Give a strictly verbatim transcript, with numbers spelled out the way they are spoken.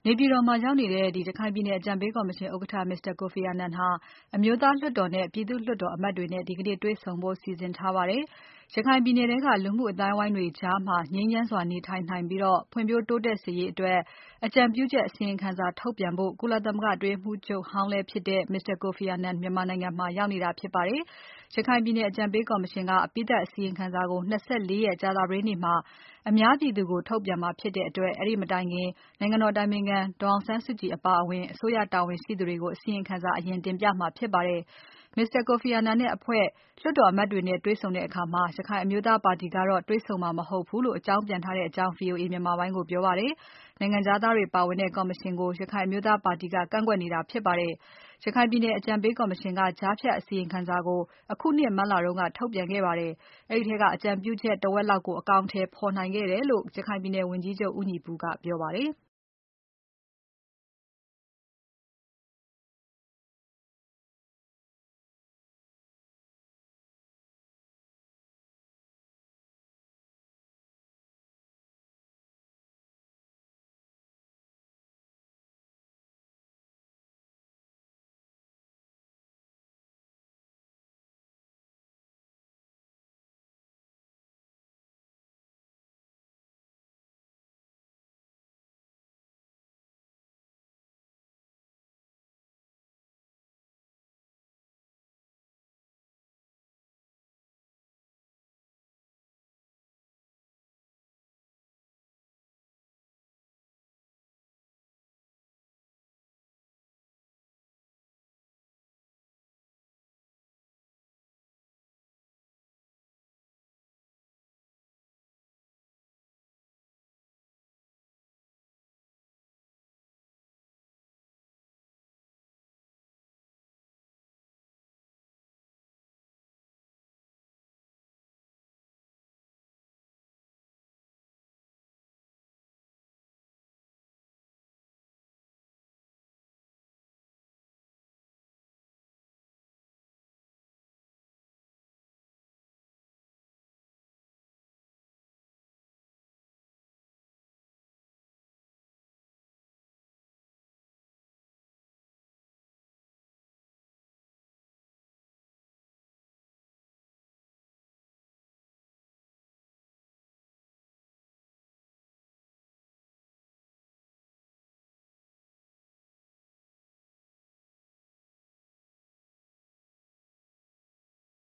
နေပြည်တော်မှာရောက်နေတဲ့ ရခိုင်ပြည်နယ်အကြံပေးကော်မရှင်ဥက္ကဋ္ဌ Mr. Kofi Annan ဟာ အမျိုးသားလွှတ်တော်နဲ့ ပြည်သူ့လွှတ်တော်အမတ်တွေနဲ့ ဒီကနေ့တွေ့ဆုံဖို့ စီစဉ်ထားပါတယ်။ ရခိုင်ပြည်နယ်ထဲက လူမှုအသိုင်းအဝိုင်းတွေကြား ငြိမ်းချမ်းစွာနေထိုင်နိုင်ပြီး ဖွံ့ဖြိုးတိုးတက်စေရေးအတွက် အကြံပြုချက်အစီရင်ခံစာထုတ်ပြန်ဖို့ ကုလသမဂ္ဂအတွင်းရေးမှူးချုပ်ဟောင်းလည်းဖြစ်တဲ့ Mr. Kofi Annan မြန်မာနိုင်ငံမှာရောက်နေတာဖြစ်ပါတယ်။ ရခိုင်ပြည်နယ်အကြံပေးကော်မရှင်က အပြီးသတ်အစီရင်ခံစာကို ၂၄ ရက်ကြာသပတေးနေ့မှာ အများပြည်သူကို ထုတ်ပြန်မှာဖြစ်တဲ့အတွက် အဲဒီမတိုင်ခင် နိုင်ငံတော်အတိုင်ပင်ခံ ဒေါ်အောင်ဆန်းစုကြည်အပါအဝင် အစိုးရတာဝန်ရှိသူတွေကို အစီရင်ခံစာ အရင်တင်ပြမှာဖြစ်ပါတယ်။ Mr. Kofi Annan နဲ့အဖွဲ့ လွှတ်တော်အမတ်တွေနဲ့တွေ့ဆုံတဲ့အခါ ရခိုင်အမျိုးသားပါတီကတော့ တွေ့ဆုံမှာ မဟုတ်ဘူးလို့ အကြောင်းပြန်ထားကြောင်း VOA မြန်မာပိုင်းကိုပြောပါတယ်။ နိုင်ငံခြားသားတွေပါဝင်တဲ့ ကော်မရှင်ကို ရခိုင်အမျိုးသားပါတီက ကန့်ကွက်နေတာဖြစ်ပါတယ်။ ရခိုင်ပြည်နယ်အကြံပေးကော်မရှင်က ကြားဖြတ်အစီရင်ခံစာကို အခုနှစ်မတ်လတုန်းက ထုတ်ပြန်ခဲ့ပါတယ်။ အဲဒီထဲက အကြံပြုချက်တဝက်လောက်ကို အကောင်အထည်ဖော်နိုင်ခဲ့တယ်လို့ ရခိုင်ပြည်နယ်ဝန်ကြီးချုပ် ဦးညီပုကပြောပါတယ်။